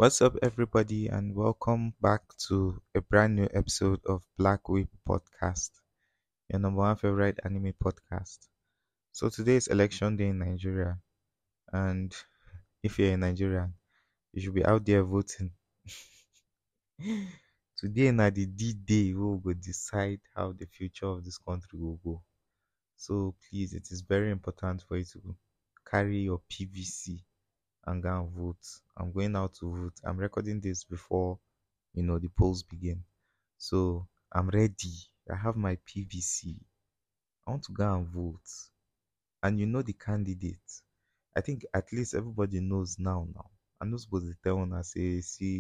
What's up, everybody, and welcome back to a brand new episode of Black Whip Podcast, your number one favorite anime podcast. So, today is election day in Nigeria, and if you're a Nigerian, you should be out there voting. Today, na the D-Day, we will decide how the future of this country will go. So, please, it is very important for you to carry your PVC and go and vote. I'm going out to vote. I'm recording this before the polls begin. So I'm ready. I have my PVC. I want to go and vote. And you know the candidate. I think at least everybody knows now. I'm not supposed to tell one say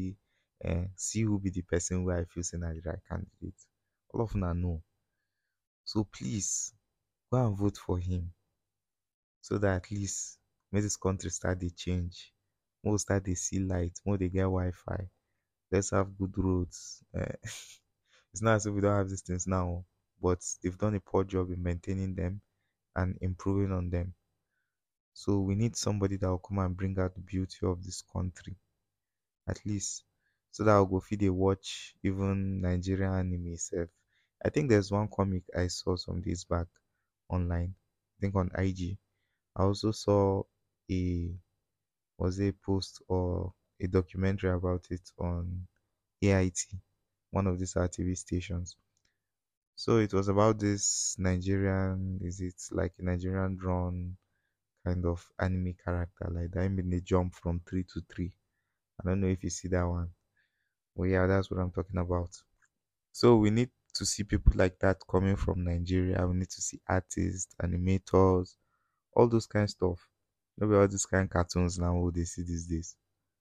see who be the person where I feel say na the right candidate. All of them know. So please go and vote for him so that at least make this country start the change. More start they see light, more they get Wi-Fi. Let's have good roads. It's not as if we don't have these things now, but they've done a poor job in maintaining them and improving on them. So we need somebody that will come and bring out the beauty of this country, at least, so that I'll go feed a watch even Nigerian anime itself. I think there's one comic I saw some days back online. I think on IG. I also saw a a post or a documentary about it on AIT, one of these TV stations. So it was about this Nigerian, is it like a Nigerian drawn kind of anime character like that? I mean, they jump from three to three. I don't know if you see that one. Well, yeah, that's what I'm talking about. So we need to see people like that coming from Nigeria. We need to see artists, animators, all those kind of stuff. Maybe all these kind of cartoons now what they see these days.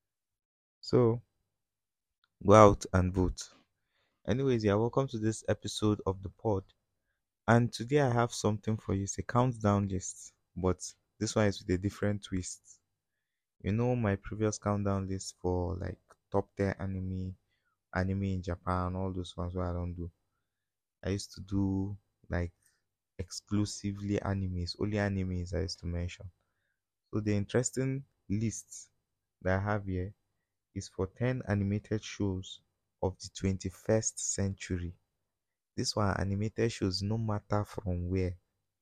So go out and vote. Anyways, yeah, welcome to this episode of the pod. And today I have something for you. It's a countdown list, but this one is with a different twist. You know my previous countdown list for like top 10 anime in Japan, all those ones where I don't do. I used to do like exclusively animes, only animes I used to mention. So the interesting list that I have here is for 10 animated shows of the 21st century. This one animated shows no matter from where.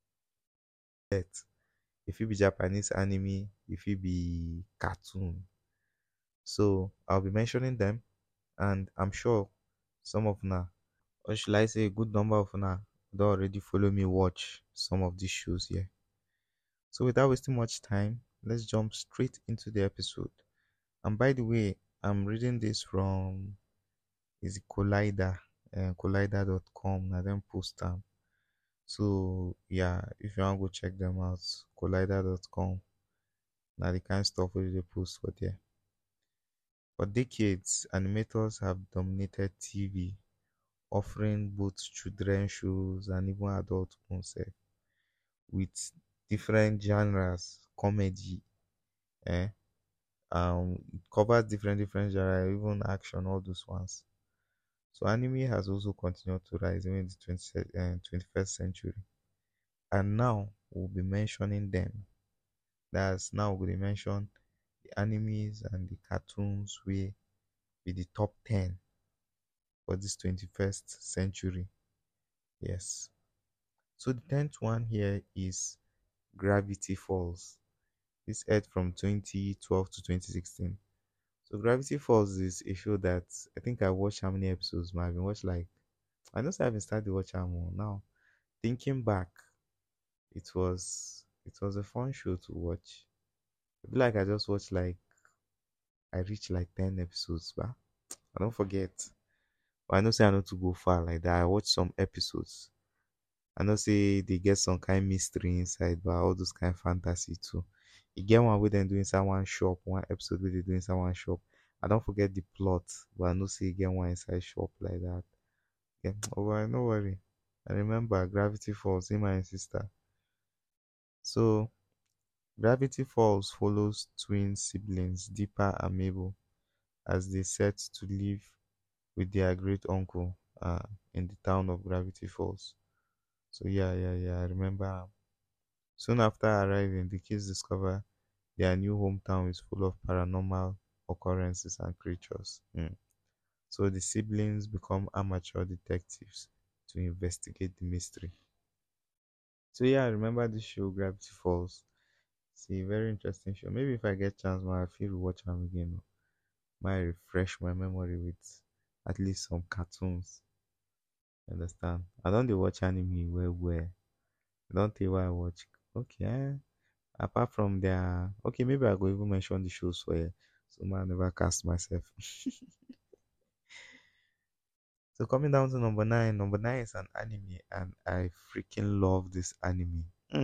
If it be Japanese anime, if it be cartoon. So I'll be mentioning them, and I'm sure some of na, or should I say a good number of na, don't already follow me watch some of these shows here. So without wasting much time, let's jump straight into the episode. And by the way, I'm reading this from is it Collider, collider.com. Now then post them. So yeah, if you want to go check them out, collider.com. Now the kind of stuff we they post for there. For decades, animators have dominated TV, offering both children shows and even adult concepts with different genres, comedy, eh? It covers different genres, even action, all those ones. So anime has also continued to rise even in the 21st century. And now we'll be mentioning them. That's now we'll mention the animes and the cartoons will be the top 10 for this 21st century. Yes. So the 10th one here is Gravity Falls. This aired from 2012 to 2016. So Gravity Falls is a show that I think I watched how many episodes, man. I've been watched like I know I haven't started watching more now. Thinking back, it was a fun show to watch. I feel like I just watched like I reached like 10 episodes, but I don't forget. But I know say I know to go far like that. I watched some episodes. I know say they get some kind mystery inside, but all those kind of fantasy too. You get one with them doing inside one shop, one episode where they do inside one shop. I don't forget the plot, but I know say you get one inside shop like that. Yeah, oh well, no worry. I remember Gravity Falls, him and his sister. So Gravity Falls follows twin siblings Deepa and Mabel as they set to live with their great uncle in the town of Gravity Falls. So yeah, I remember. Soon after arriving, the kids discover their new hometown is full of paranormal occurrences and creatures. So the siblings become amateur detectives to investigate the mystery. So yeah, I remember this show Gravity Falls. It's a very interesting show. Maybe if I get chance, I feel watch them again. Might refresh my memory with at least some cartoons. You understand? I don't dey watch anime where I don't think why I watch. Okay, apart from their okay, maybe I go even mention the shows where so I never cast myself. So coming down to number nine. Number nine is an anime, and I freaking love this anime.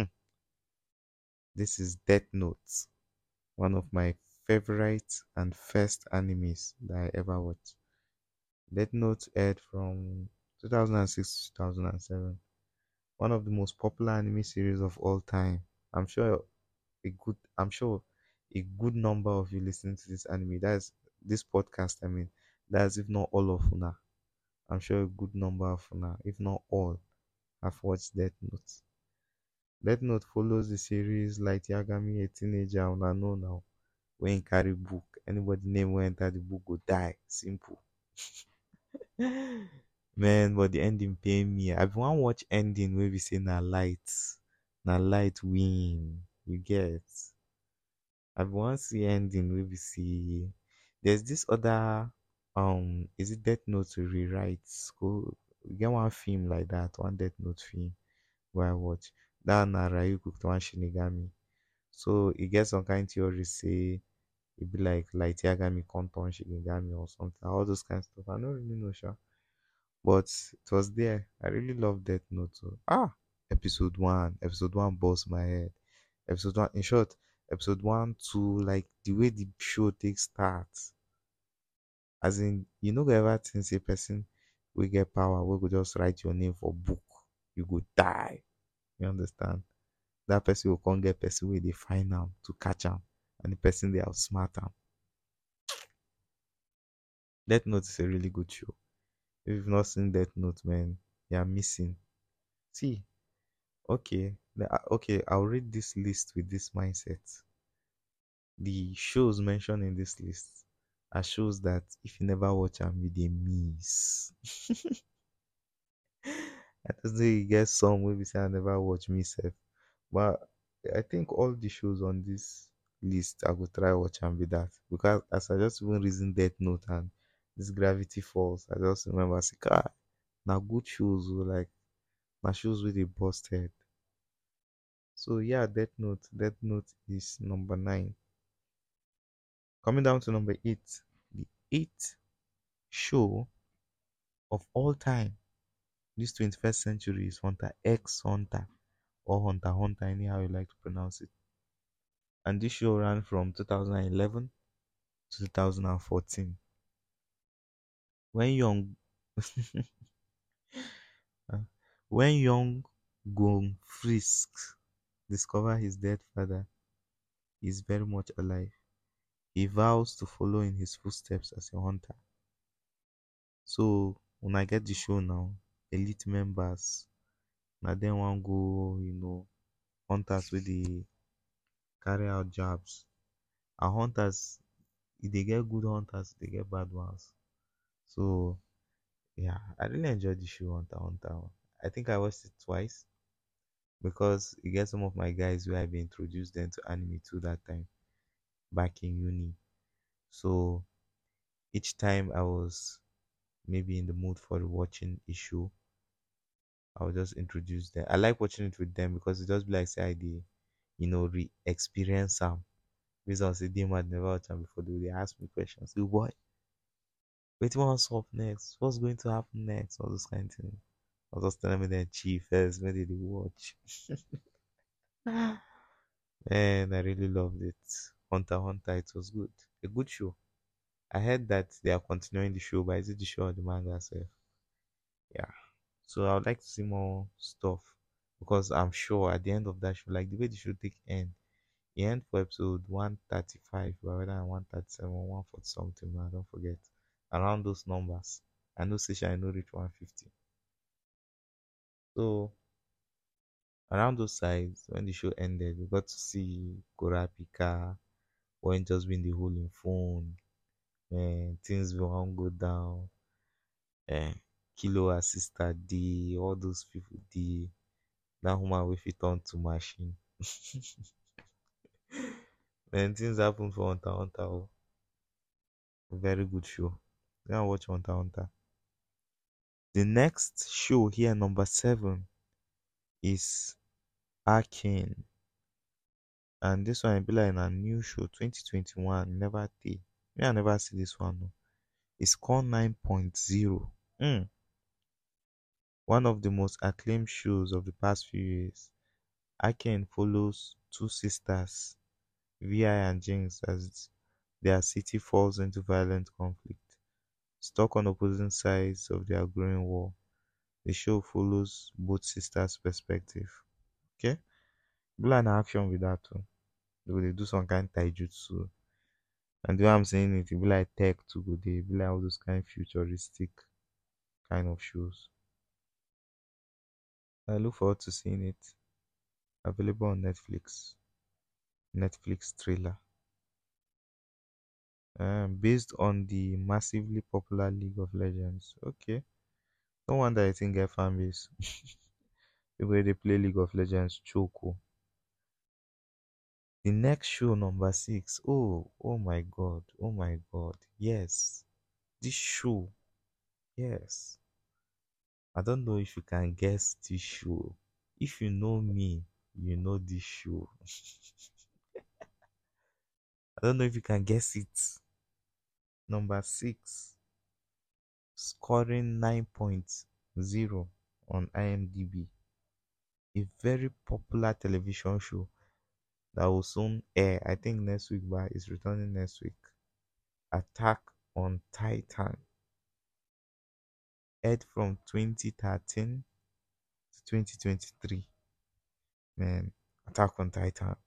This is Death Note, one of my favorite and first animes that I ever watched. Death Note aired from 2006 to 2007. One of the most popular anime series of all time. I'm sure I'm sure a good number of you listening to this anime, that's this podcast, I mean, that's if not all of una. I'm sure a good number of una, if not all, have watched Death Note. Death Note follows the series Light Yagami, a teenager una know now, when carry book. Anybody name wey enter the book go die. Simple. Man, but the ending pain me. I bin wan watch ending wey be say na light win. You get? I bin wan see ending wey be say there's this other is it Death Note rewrites? Go we get one film like that, one Death Note film where I watch. That na Ryuko to one Shinigami. So e get some kind theory say e be like Light Yagami come turn Shinigami or something. All those kind of stuff. I don't really know, sure. But it was there. I really love Death Note too. Episode one. Episode one bust my head. Episode one, in short, episode one, two, like the way the show takes starts. As in, you know, ever think a person will get power, we could just write your name for book, you go die. You understand? That person will come get person where they find out to catch him, and the person they outsmart him. Death Note is a really good show. If you've not seen Death Note, man, you're missing. See, okay, I'll read this list with this mindset. The shows mentioned in this list are shows that if you never watch them, you dey miss. I just say you get some wey be say I never watch myself. But I think all the shows on this list I go try watch and be that. Because as I just even reason Death Note and this Gravity Falls, I just remember say, God, now good shows like my shows with a bust head. So yeah, Death Note. Death Note is number nine. Coming down to number eight. The eighth show of all time this 21st century is Hunter X Hunter or Hunter Hunter, anyhow you like to pronounce it. And this show ran from 2011 to 2014. When young uh, when young Gon Frisk discover his dead father is very much alive, he vows to follow in his footsteps as a hunter. So when I get the show now, elite members, na dem wan go, hunters wey dey carry out jobs. And hunters, if they get good hunters, they get bad ones. So yeah, I really enjoyed the show Hunter x Hunter. I think I watched it twice because you get some of my guys where I've been introduced them to anime too that time back in uni. So each time I was maybe in the mood for watching a show, I will just introduce them. I like watching it with them because it just be like say I did, re-experience them. Based on say them had never watched them before, they ask me questions. Say, boy, wait, what's up next? What's going to happen next? All those kind of things. I was just telling me then chief first, when did they watch? And I really loved it. Hunter x Hunter, it was good. A good show. I heard that they are continuing the show, but is it the show or the manga itself? Yeah. So I would like to see more stuff because I'm sure at the end of that show, like the way the show take end, it end for episode 135, but whether 137 or 140 something, I don't forget. Around those numbers. I know Session I know reach 150. So around those sides, when the show ended, we got to see Kurapika, when just been the holding phone. things will not go down. Eh, Kilo her sister D, all those people D. That woman will fit turn to machine. Man, things happen for Hunter x Hunter. Oh. Very good show. Go and watch Hunter x Hunter. The next show here, number 7, is Arcane. And this one be like a new show, 2021. Never take. Me, I never see this one. No. It's called 9.0. One of the most acclaimed shows of the past few years. Arcane follows two sisters, Vi and Jinx, as their city falls into violent conflict. Stuck on opposing sides of their growing war, the show follows both sisters' perspective. Okay? Be like an action with that too. They do some kind of taijutsu. And the way I'm saying it, it be like tech to go there. It be like all those kind of futuristic kind of shows. I look forward to seeing it. Available on Netflix. Netflix thriller. Based on the massively popular League of Legends. Okay. No wonder I think get fan base. The way they play League of Legends, choco. The next show, number 6. Oh my god. Oh my god. Yes. This show. Yes. I don't know if you can guess this show. If you know me, you know this show. I don't know if you can guess it. Number 6, scoring 9.0 on IMDb. A very popular television show that will soon air. I think next week, but it's returning next week. Attack on Titan. Aired from 2013 to 2023. Man, Attack on Titan.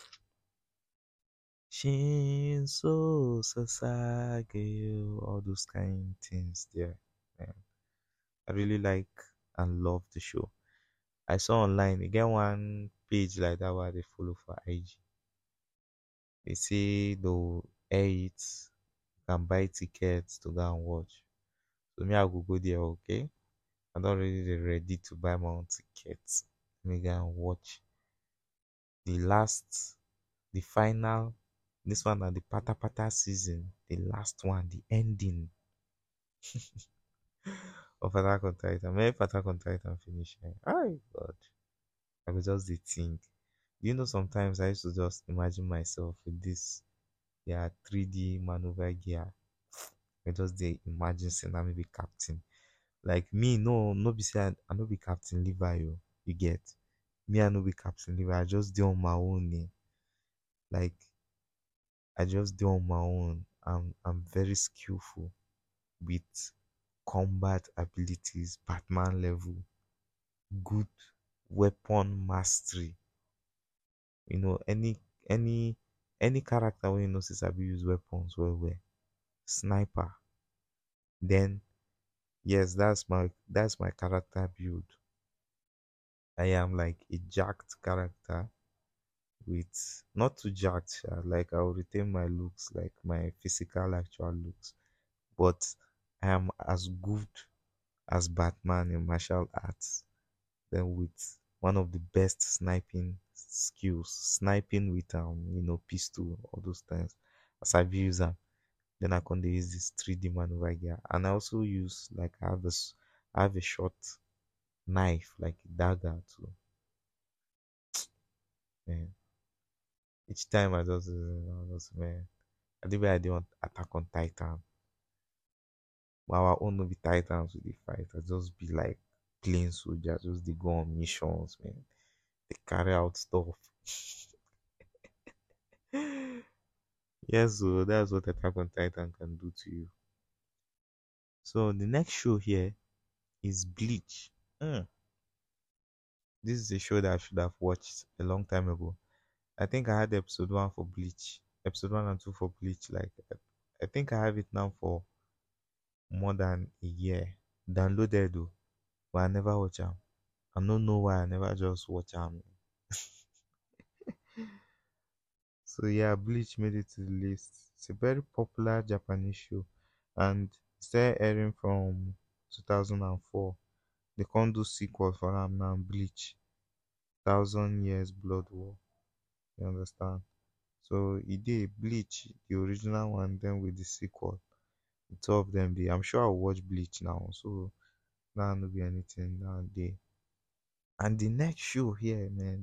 Shinso Sasage, all those kind things there. Man, I really like and love the show. I saw online, they get one page like that where they follow for IG. They say they'll air it, you can buy tickets to go and watch. So me, I will go there, okay? I'm already ready to buy my own tickets. Let me go and watch the last, the final, this one at the Pata Pata season, the last one, the ending of Attack on Titan. Maybe Attack on Titan finish. Oh God, I was just the think. You know, sometimes I used to just imagine myself with this, yeah, 3D maneuver gear. I just they imagine saying I may be captain. Like me, no be say I no be Captain Levi. You get me, I no be Captain Levi. I just do on my own. Like I just do on my own. I'm very skillful with combat abilities, Batman level, good weapon mastery. You know, any any character when you know since I use weapons well. Sniper. Then yes, that's my character build. I am like a jacked character with not too jacked, like I will retain my looks, like my physical actual looks, but I am as good as Batman in martial arts, then with one of the best sniping skills, sniping with pistol, all those things. As I use them, then I can use this 3D maneuver gear, and I also use like I have a short knife, like a dagger too. Man, each time man, I think I do want Attack on Titan. But our own no be Titans with the fight. I just be like plain soldiers, just they go on missions, man. They carry out stuff. Yes, so that's what Attack on Titan can do to you. So the next show here is Bleach. Mm, this is a show that I should have watched a long time ago. I think I had episode 1 for Bleach, episode 1 and 2 for Bleach. Like, I think I have it now for more than a year. Downloaded though, but I never watch them. I don't know why I never just watch them. So yeah, Bleach made it to the list. It's a very popular Japanese show, and it started airing from 2004. They can't do sequel for am now. Bleach, Thousand Years Blood War. You understand? So he did Bleach, the original one, then with the sequel. The two of them dey. I'm sure I'll watch Bleach now. So now no be anything now dey. And the next show here, man,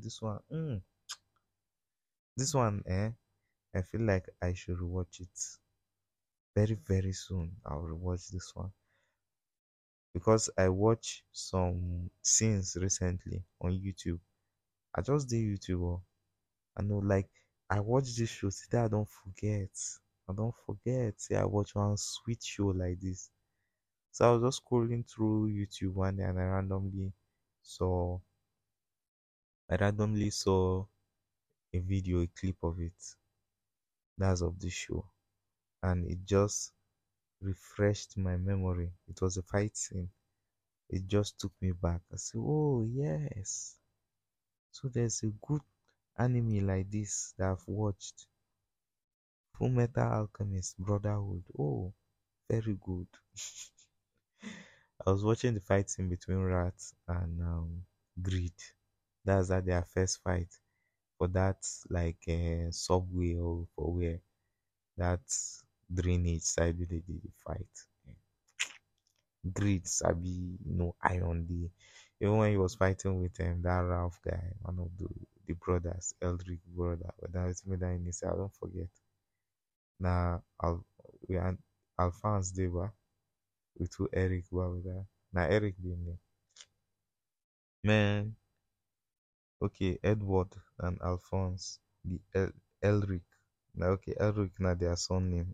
this one, I feel like I should rewatch it very, very soon. I'll rewatch this one because I watched some scenes recently on YouTube. I just did YouTube. Oh, I know, like, I watch this show today. I don't forget. I don't forget. Say I watch one sweet show like this. So I was just scrolling through YouTube one day and saw I randomly saw a video, a clip of it. That's of the show. And it just refreshed my memory. It was a fight scene. It just took me back. I said, oh yes. So there's a good anime like this that I've watched. Full Metal Alchemist Brotherhood. Oh, very good. I was watching the fight scene between Rat and Greed. That's at their first fight for that like subway or for where that drainage side where they did the fight. Greed Sabi, iron the even when he was fighting with that Ralph guy, one of the brothers, Eldrick brother, but that's me that in I don't forget. Now we and Alphonse Deba with who Eric Wawida. Now Eric being there. Man, okay, Edward and Alphonse, the Elric. Now okay, Elric now their son name.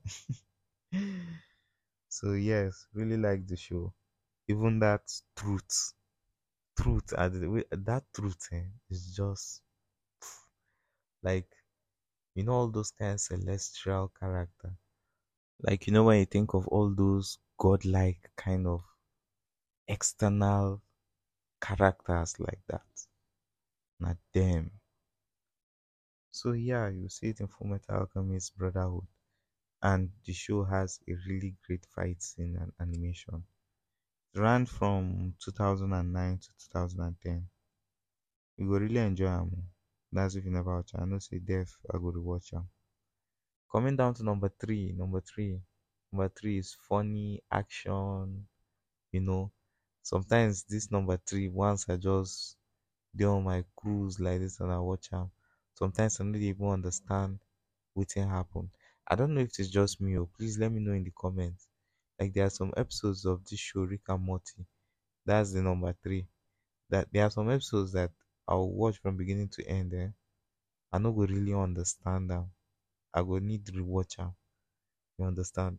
So yes, really like the show. Even that truth, that truth is just like all those kind of celestial character. Like when you think of all those godlike kind of external characters like that, not them. So yeah, you see it in Fullmetal Alchemist Brotherhood, and the show has a really great fight scene and animation. It ran from 2009 to 2010. You go really enjoy them. That's if you never watch am. I know say Def I go rewatch them. Coming down to number three is funny action. You know, sometimes this number three, once I just dey on my cruise like this and I watch them, sometimes I no dey even understand wetin happen. I don't know if it's just me or please let me know in the comments. Like there are some episodes of this show, Rick and Morty. That's the number three. That there are some episodes that I'll watch from beginning to end. I no go really understand them. I go need to rewatch them. You understand?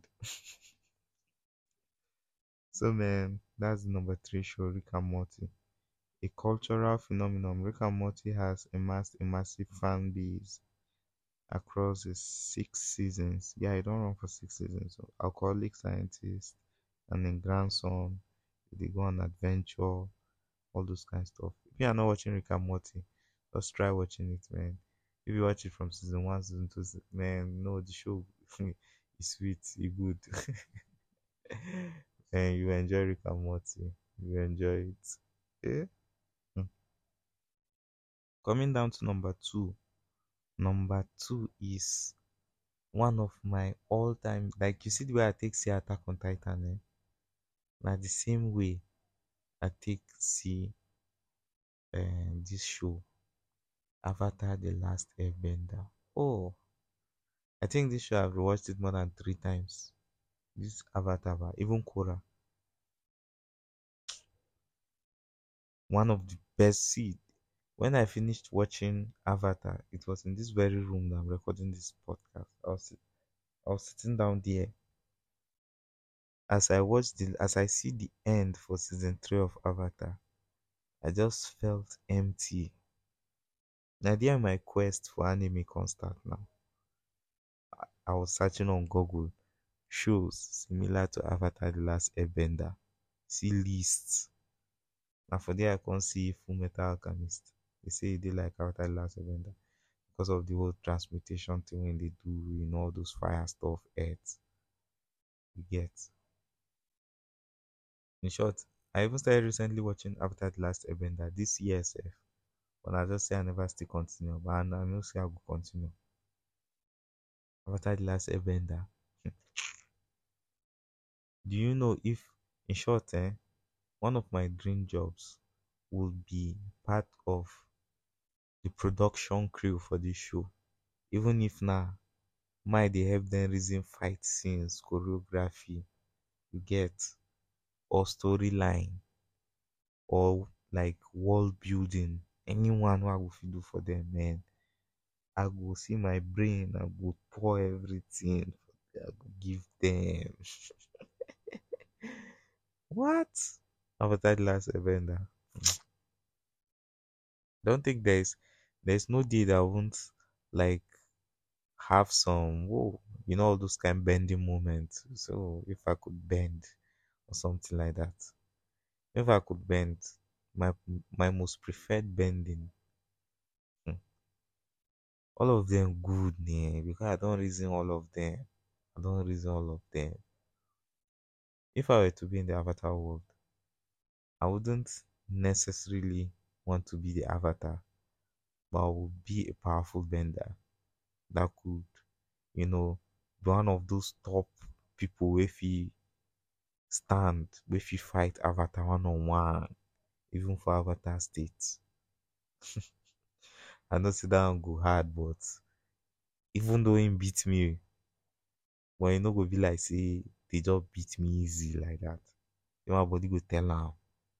So man, that's the number three show, Rick and Morty. A cultural phenomenon. Rick and Morty has amassed a massive fan base across the 6 seasons. Yeah, it don't run for 6 seasons. So, alcoholic scientist and then grandson, they go on adventure, all those kind of stuff. If you are not watching Rick and Morty, just try watching it, man. If you watch it from season one, season two, man, no, the show is sweet, it's good. And you enjoy Rick and Morty. You enjoy it. Eh? Hmm. Coming down to number two. Number two is one of my all-time, like you see the way I take see Attack on Titan, like the same way I take see this show, Avatar: The Last Airbender. Oh, I think this show I've watched it more than 3 times. This Avatar, even Korra, one of the best. See, when I finished watching Avatar, it was in this very room that I'm recording this podcast. I was sitting down there as I see the end for season three of Avatar. I just felt empty. Now there my quest for anime can start now. I was searching on Google shows similar to Avatar: The Last Airbender. See lists. Now for there I can see Full Metal Alchemist. They say they like Avatar: The Last Airbender. because of the whole transmutation thing when they do, all those fire stuff, earth, you get. In short, I even started recently watching Avatar The Last Airbender this year, sef. But I just say I never still continue. But I know say I will continue. Avatar The Last Airbender. Do you know if, in short, one of my dream jobs would be part of the production crew for this show. Even if now, my they help them reason fight scenes, choreography, you get, or storyline, or like world building. Anyone who I will fit do for them, man. I go see my brain, I go pour everything, I go give them. What? Avatar The Last Airbender. Don't think there's no day that won't like have some whoa, all those kind of bending moments. So if I could bend or something like that. If I could bend, my my most preferred bending, hmm, all of them good because I don't reason all of them. I don't reason all of them. If I were to be in the avatar world, I wouldn't necessarily want to be the avatar, but I would be a powerful bender that could, you know, be one of those top people if he stand, if he fight avatar one on one, even for avatar states. I know sit down go hard, but even though he beat me, but e no go be like say they just beat me easy like that. Then my body go tell am.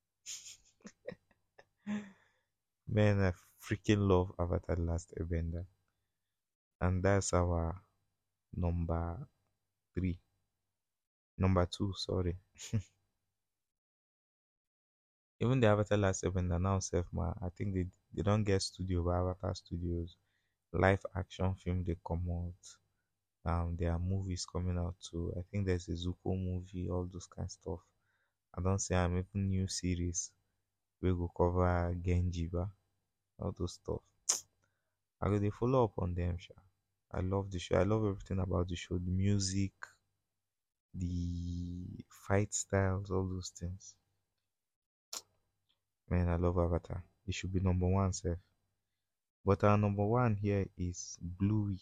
Man, I freaking love Avatar The Last Airbender. And that's our number three. Number two, sorry. Even the Avatar Last Airbender now self man, I think they don't get studio by Avatar Studios. Live action film they come out. There are movies coming out too. I think there's a Zuko movie, all those kind of stuff. I don't say I'm even new series. We go cover Genji, ba, all those stuff. I go dey follow up on them, sha. I love the show. I love everything about the show. The music, the fight styles, all those things. Man, I love Avatar. It should be number one, sir. But our number one here is Bluey.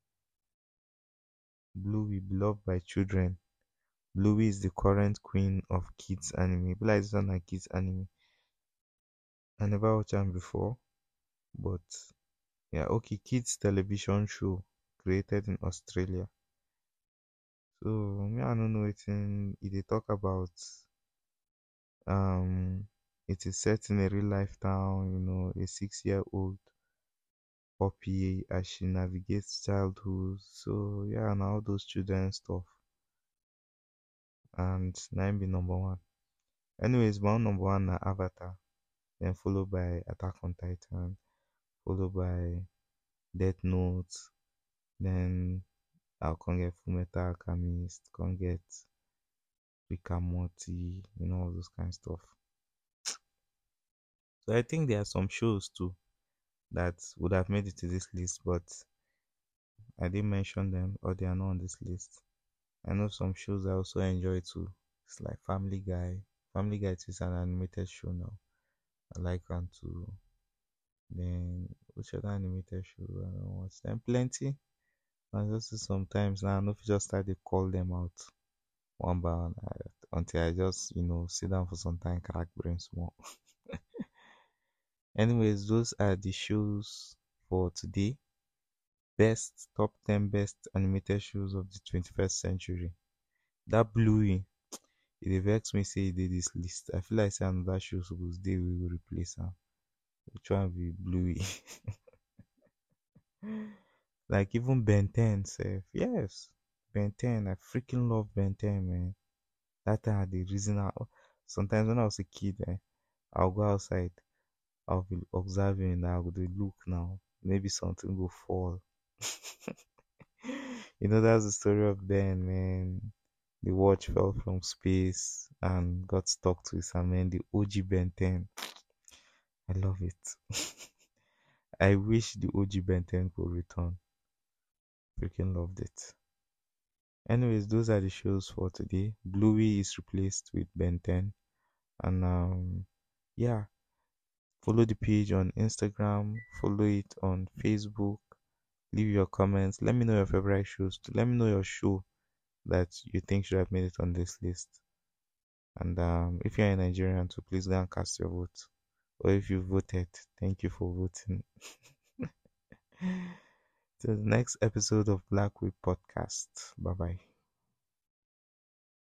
Bluey, beloved by children. Bluey is the current queen of kids anime. But like this one like kids anime. I never watched them before, but yeah, okay, kids television show created in Australia. So me, I don't know anything. They talk about um, it is set in a real life town. A 6-year-old puppy as she navigates childhood. So yeah, and all those children stuff. And nine be number one. Anyways, my own number one na Avatar, then followed by Attack on Titan, followed by Death Note, then I'll come get Fullmetal Alchemist, come get Rick and Morty, all those kind of stuff. So I think there are some shows too that would have made it to this list, but I didn't mention them or they are not on this list. I know some shows I also enjoy too. It's like Family Guy. Family Guy is an animated show now. I like them too. Then which other animated show I don't watch them plenty. I just see sometimes now I know if you just start to call them out one by one until I just sit down for some time, crack brain small. Anyways, those are the shows for today. Best top 10 best animated shows of the 21st century. That Bluey, it dey vex me say e dey this list. I feel like say another show suppose dey we go replace am. Which one be Bluey? Like even Ben 10 sef. Yes, Ben 10. I freaking love Ben 10, man. That time I dey reason out. Sometimes when I was a kid, I'll go outside. I'll be observing and I go dey look now. Maybe something will fall. That's the story of Ben, man. The watch fell from space and got stuck to his hand, man. The OG Ben 10. I love it. I wish the OG Ben 10 could return. Freaking loved it. Anyways, those are the shows for today. Bluey is replaced with Ben 10. And yeah, follow the page on Instagram, follow it on Facebook, leave your comments. Let me know your favorite shows. Let me know your show that you think should have made it on this list. And if you're a Nigerian too, please go and cast your vote. Or if you voted, thank you for voting. Till the next episode of Black Whip Podcast. Bye bye.